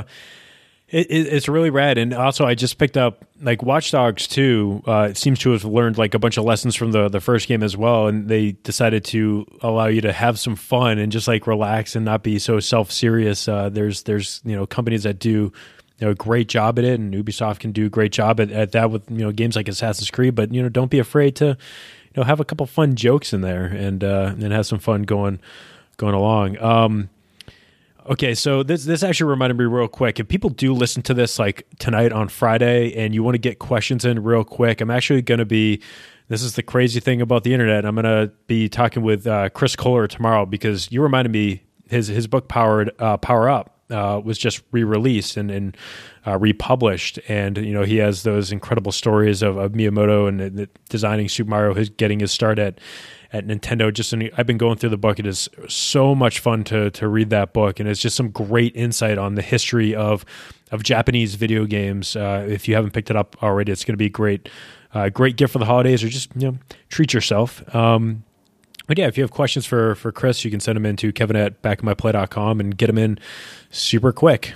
it's really rad. And also I just picked up like Watch Dogs 2. It seems to have learned like a bunch of lessons from the first game as well, and they decided to allow you to have some fun and just like relax and not be so self-serious. There's companies that do a great job at it, and Ubisoft can do a great job at that with games like Assassin's Creed. But don't be afraid to have a couple fun jokes in there and have some fun going along. Okay, so this actually reminded me real quick. If people do listen to this like tonight on Friday and you want to get questions in real quick, I'm actually going to be, this is the crazy thing about the internet, I'm going to be talking with Chris Kohler tomorrow, because you reminded me his book Power Up. was just re-released and republished. And, he has those incredible stories of Miyamoto and designing Super Mario, getting his start at Nintendo. I've been going through the book. It is so much fun to read that book, and it's just some great insight on the history of Japanese video games. If you haven't picked it up already, it's going to be a great gift for the holidays, or just treat yourself. But yeah, if you have questions for Chris, you can send them in to kevin@backofmyplay.com and get them in super quick.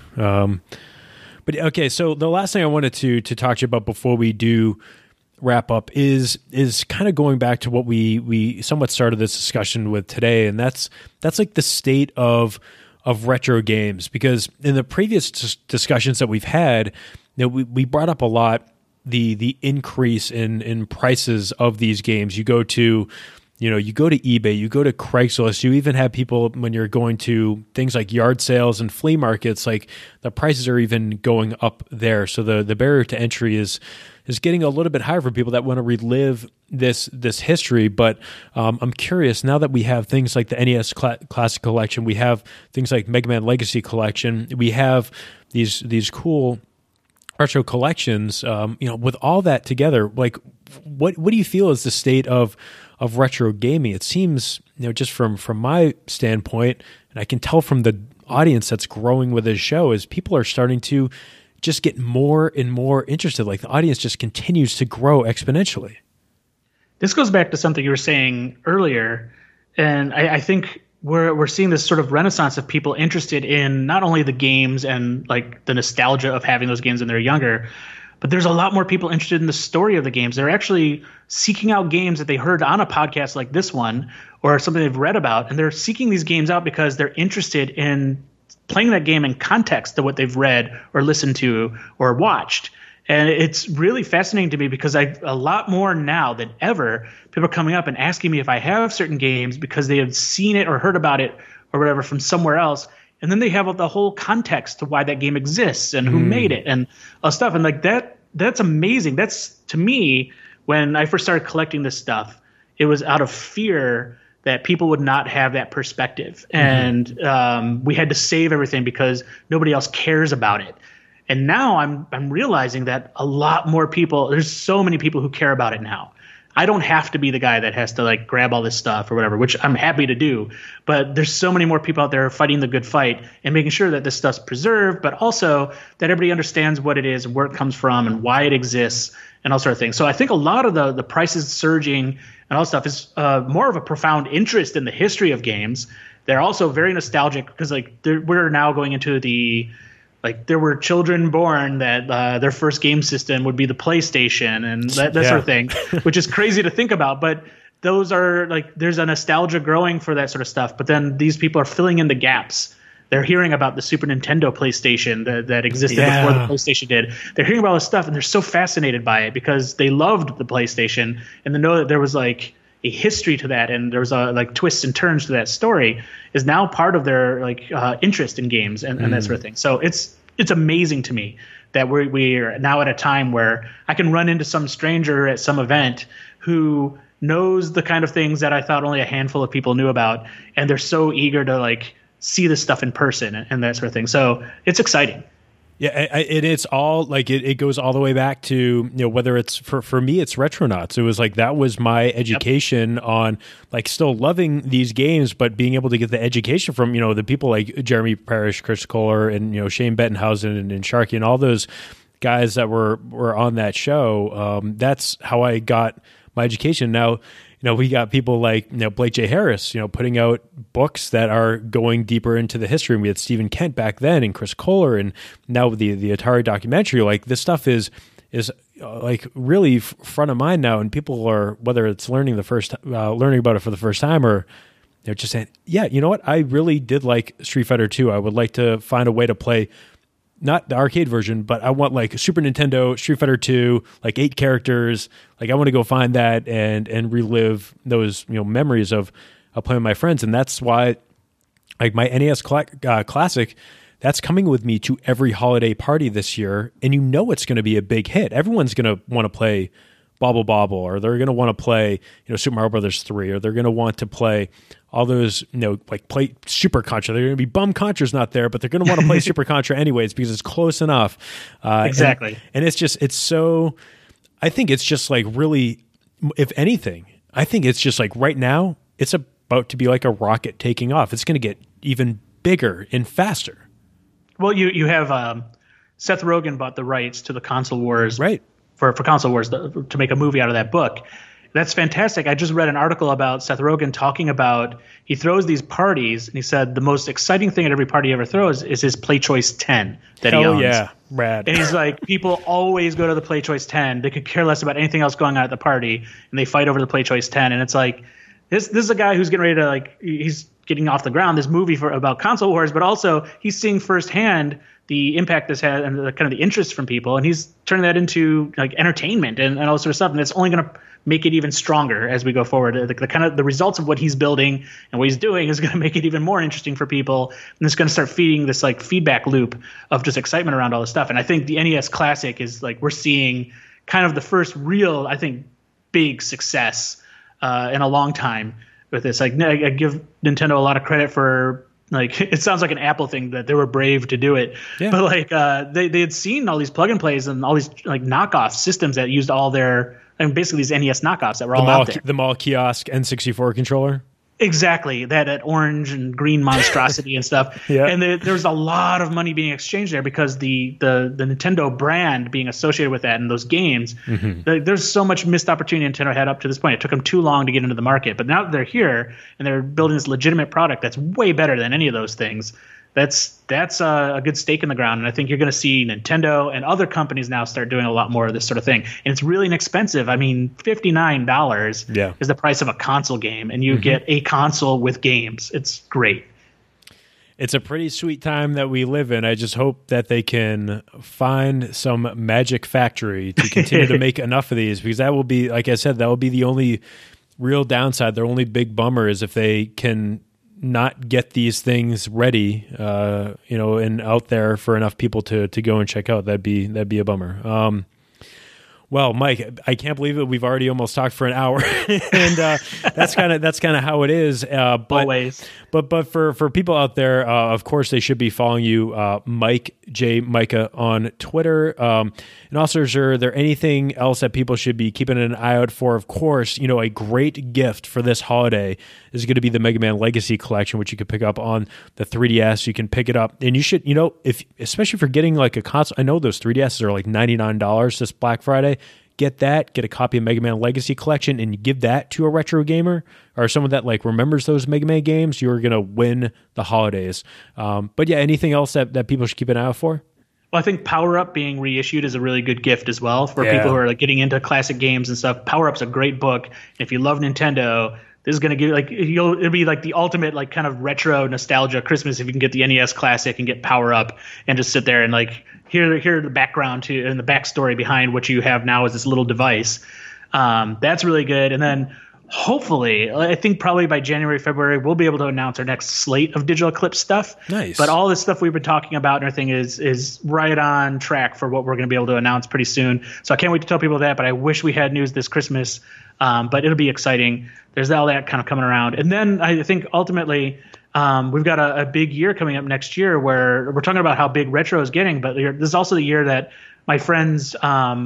But okay, so the last thing I wanted to talk to you about before we do wrap up is kind of going back to what we somewhat started this discussion with today, and that's like the state of retro games. Because in the previous discussions that we've had, we brought up a lot the increase in prices of these games. You go to eBay, you go to Craigslist, you even have people, when you're going to things like yard sales and flea markets, like the prices are even going up there. So the barrier to entry is getting a little bit higher for people that want to relive this history. But I'm curious, now that we have things like the NES Classic Collection, we have things like Mega Man Legacy Collection, we have these cool retro collections, with all that together, like what do you feel is the state of retro gaming? It seems, just from my standpoint, and I can tell from the audience that's growing with this show, is people are starting to just get more and more interested. Like the audience just continues to grow exponentially. This goes back to something you were saying earlier, and I think we're seeing this sort of renaissance of people interested in not only the games and like the nostalgia of having those games when they're younger, but there's a lot more people interested in the story of the games. They're actually seeking out games that they heard on a podcast like this one, or something they've read about, and they're seeking these games out because they're interested in playing that game in context to what they've read or listened to or watched. And it's really fascinating to me because a lot more now than ever, people are coming up and asking me if I have certain games because they have seen it or heard about it or whatever from somewhere else. And then they have the whole context to why that game exists and who made it and stuff. And like that's amazing. That's, to me, when I first started collecting this stuff, it was out of fear that people would not have that perspective. And we had to save everything because nobody else cares about it. And now I'm realizing that a lot more people, there's so many people who care about it now. I don't have to be the guy that has to like grab all this stuff or whatever, which I'm happy to do. But there's so many more people out there fighting the good fight and making sure that this stuff's preserved, but also that everybody understands what it is and where it comes from and why it exists and all sort of things. So I think a lot of the prices surging and all stuff is more of a profound interest in the history of games. They're also very nostalgic because like we're now going into there were children born that their first game system would be the PlayStation and that sort of thing, which is crazy to think about. But those are there's a nostalgia growing for that sort of stuff. But then these people are filling in the gaps. They're hearing about the Super Nintendo PlayStation that existed before the PlayStation did. They're hearing about all this stuff and they're so fascinated by it because they loved the PlayStation and they know that there was like a history to that and there was twists and turns to that story is now part of their interest in games and that sort of thing. So it's amazing to me that we're now at a time where I can run into some stranger at some event who knows the kind of things that I thought only a handful of people knew about, and they're so eager to see this stuff in person and that sort of thing. So it's exciting. Yeah, it's all it goes all the way back to whether it's for me it's Retronauts. It was that was my education on still loving these games, but being able to get the education from the people like Jeremy Parrish, Chris Kohler, and Shane Bettenhausen and Sharky and all those guys that were on that show. That's how I got my education. Now we got people like Blake J. Harris, putting out books that are going deeper into the history. And we had Stephen Kent back then, and Chris Kohler, and now with the Atari documentary. This stuff is really front of mind now, and people are, whether it's learning about it for the first time, or they're just saying, yeah, you know what, I really did like Street Fighter 2. I would like to find a way to play. Not the arcade version, but I want Super Nintendo, Street Fighter 2, 8 characters. I want to go find that and relive those memories of playing with my friends. And that's why my NES Classic, that's coming with me to every holiday party this year. And it's going to be a big hit. Everyone's going to want to play Bobble Bobble, or they're going to want to play, Super Mario Brothers 3, or they're going to want to play all those, like play Super Contra. They're going to be bummed Contra's not there, but they're going to want to play Super Contra anyways because it's close enough. Exactly. And it's so, I think it's just like really, if anything, I think it's just like right now, it's about to be like a rocket taking off. It's going to get even bigger and faster. Well, you have Seth Rogen bought the rights to the Console Wars, right? For Console Wars to make a movie out of that book. That's fantastic. I just read an article about Seth Rogen talking about he throws these parties, and he said the most exciting thing at every party he ever throws is his Play Choice 10 that he owns. Yeah, rad. And he's like, people always go to the Play Choice 10. They could care less about anything else going on at the party, and they fight over the Play Choice 10. And it's like, this is a guy who's getting ready to, like, he's getting off the ground, this movie about Console Wars, but also he's seeing firsthand the impact this had and the kind of the interest from people, and he's turning that into like entertainment and all sort of stuff, and it's only going to make it even stronger as we go forward. The kind of the results of what he's building and what he's doing is going to make it even more interesting for people, and it's going to start feeding this like feedback loop of just excitement around all this stuff. And I think the NES Classic is like we're seeing kind of the first real, I think, big success in a long time with this. Like I give Nintendo a lot of credit for. Like it sounds like an Apple thing that they were brave to do it, but like they had seen all these plug and plays and all these like knockoff systems that used all their basically these NES knockoffs that were all out there. The mall kiosk N64 controller. Exactly, that orange and green monstrosity and stuff. Yeah. And there's a lot of money being exchanged there because the Nintendo brand being associated with that and those games. Mm-hmm. There's so much missed opportunity Nintendo had up to this point. It took them too long to get into the market, but now that they're here and they're building this legitimate product that's way better than any of those things. That's a good stake in the ground, and I think you're going to see Nintendo and other companies now start doing a lot more of this sort of thing. And it's really inexpensive. I mean, $59 is the price of a console game, and you get a console with games. It's great. It's a pretty sweet time that we live in. I just hope that they can find some magic factory to continue to make enough of these, because that will be, like I said, that will be the only real downside. Their only big bummer is if they can not get these things ready, and out there for enough people to go and check out. That'd be a bummer. Well, Mike, I can't believe it. We've already almost talked for an hour, and that's kind of how it is. But, always. But for people out there, of course, they should be following you, Mike J. Micah on Twitter. And also, is there anything else that people should be keeping an eye out for? Of course, a great gift for this holiday is going to be the Mega Man Legacy Collection, which you can pick up on the 3DS. You can pick it up, and you should, especially if you're getting like a console. I know those 3DSs are like $99 this Black Friday. Get a copy of Mega Man Legacy Collection, and you give that to a retro gamer or someone that like remembers those Mega Man games. You're going to win the holidays. But yeah, anything else that people should keep an eye out for? Well, I think Power Up being reissued is a really good gift as well for people who are like getting into classic games and stuff. Power Up's a great book. And if you love Nintendo, this is going to give it'll be like the ultimate like kind of retro nostalgia Christmas if you can get the NES Classic and get Power Up and just sit there and like hear the background to and the backstory behind what you have now as this little device. That's really good. And then hopefully, I think probably by January, February, we'll be able to announce our next slate of Digital Eclipse stuff. Nice. But all this stuff we've been talking about and everything is right on track for what we're going to be able to announce pretty soon. So I can't wait to tell people that, but I wish we had news this Christmas. But it'll be exciting. There's all that kind of coming around. And then I think ultimately we've got a big year coming up next year where we're talking about how big retro is getting, but this is also the year that my friend's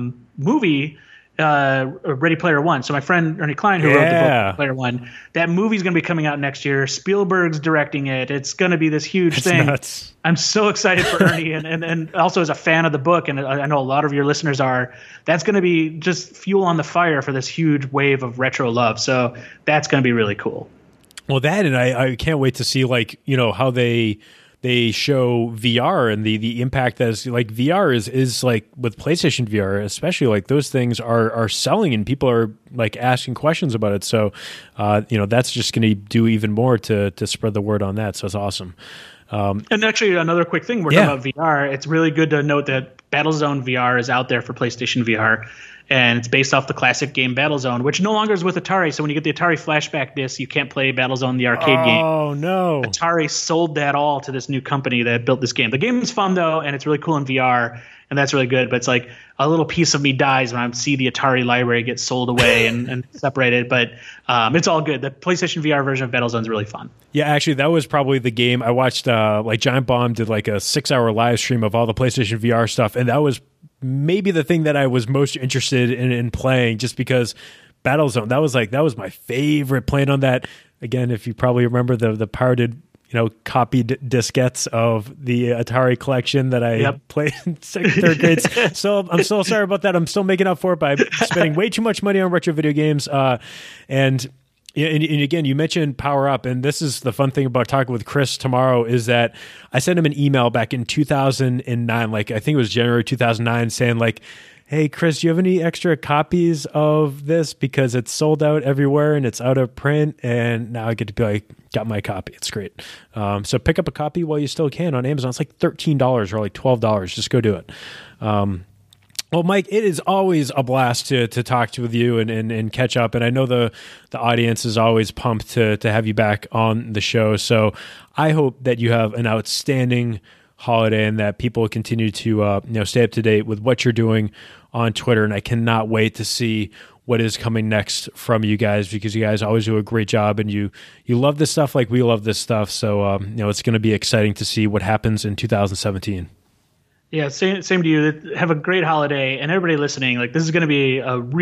movie Ready Player One. So my friend Ernie Klein, who wrote the book Ready Player One, that movie's going to be coming out next year. Spielberg's directing it. It's going to be this huge thing. Nuts. I'm so excited for Ernie, and also as a fan of the book, and I know a lot of your listeners are. That's going to be just fuel on the fire for this huge wave of retro love. So that's going to be really cool. Well, that, and I can't wait to see how they show VR and the impact that is like VR is like with PlayStation VR, especially like those things are selling and people are like asking questions about it. So, that's just going to do even more to spread the word on that. So it's awesome. And actually, another quick thing, we're talking about VR. It's really good to note that Battlezone VR is out there for PlayStation VR, and it's based off the classic game Battlezone, which no longer is with Atari. So when you get the Atari Flashback disc, you can't play Battlezone, the arcade game. Oh, no. Atari sold that all to this new company that built this game. The game is fun, though, and it's really cool in VR, and that's really good. But it's like a little piece of me dies when I see the Atari library get sold away and separated. But it's all good. The PlayStation VR version of Battlezone is really fun. Yeah, actually, that was probably the game I watched. Like Giant Bomb did like a 6-hour live stream of all the PlayStation VR stuff, and that was maybe the thing that I was most interested in playing, just because Battlezone, that was my favorite playing on that. Again, if you probably remember the pirated, copied diskettes of the Atari collection that I played in second, third grade. So I'm so sorry about that. I'm still making up for it by spending way too much money on retro video games. And again, you mentioned Power Up, and this is the fun thing about talking with Chris tomorrow, is that I sent him an email back in 2009, like I think it was January 2009, saying like, hey, Chris, do you have any extra copies of this? Because it's sold out everywhere and it's out of print, and now I get to be like, got my copy. It's great. So pick up a copy while you still can on Amazon. It's like $13 or like $12. Just go do it. Well, Mike, it is always a blast to talk with you and catch up. And I know the audience is always pumped to have you back on the show. So I hope that you have an outstanding holiday and that people continue to stay up to date with what you're doing on Twitter. And I cannot wait to see what is coming next from you guys, because you guys always do a great job, and you love this stuff like we love this stuff. So it's going to be exciting to see what happens in 2017. Yeah, same to you. Have a great holiday, and everybody listening. Like, this is going to be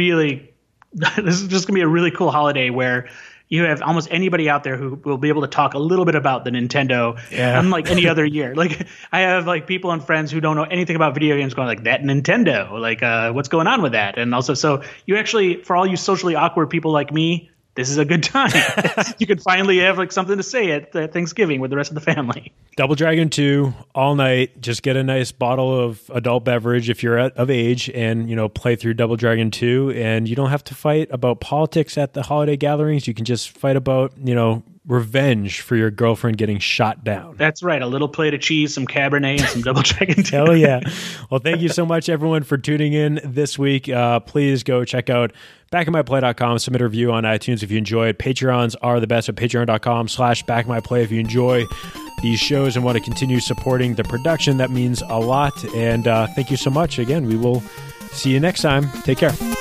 this is just going to be a really cool holiday where you have almost anybody out there who will be able to talk a little bit about the Nintendo, unlike any other year. Like, I have like people and friends who don't know anything about video games going like, that Nintendo, like what's going on with that? And also, so you actually, for all you socially awkward people like me, this is a good time. You could finally have like something to say at Thanksgiving with the rest of the family. Double Dragon 2 all night. Just get a nice bottle of adult beverage if you're of age, and play through Double Dragon 2. And you don't have to fight about politics at the holiday gatherings. You can just fight about revenge for your girlfriend getting shot down. That's right. A little plate of cheese, some Cabernet, and some Double Dragon 2. Hell yeah. Well, thank you so much, everyone, for tuning in this week. Please go check out backofmyplay.com. Submit a review on iTunes if you enjoy it. Patreons are the best at patreon.com/backofmyplay. If you enjoy these shows and want to continue supporting the production, that means a lot. And thank you so much. Again, we will see you next time. Take care.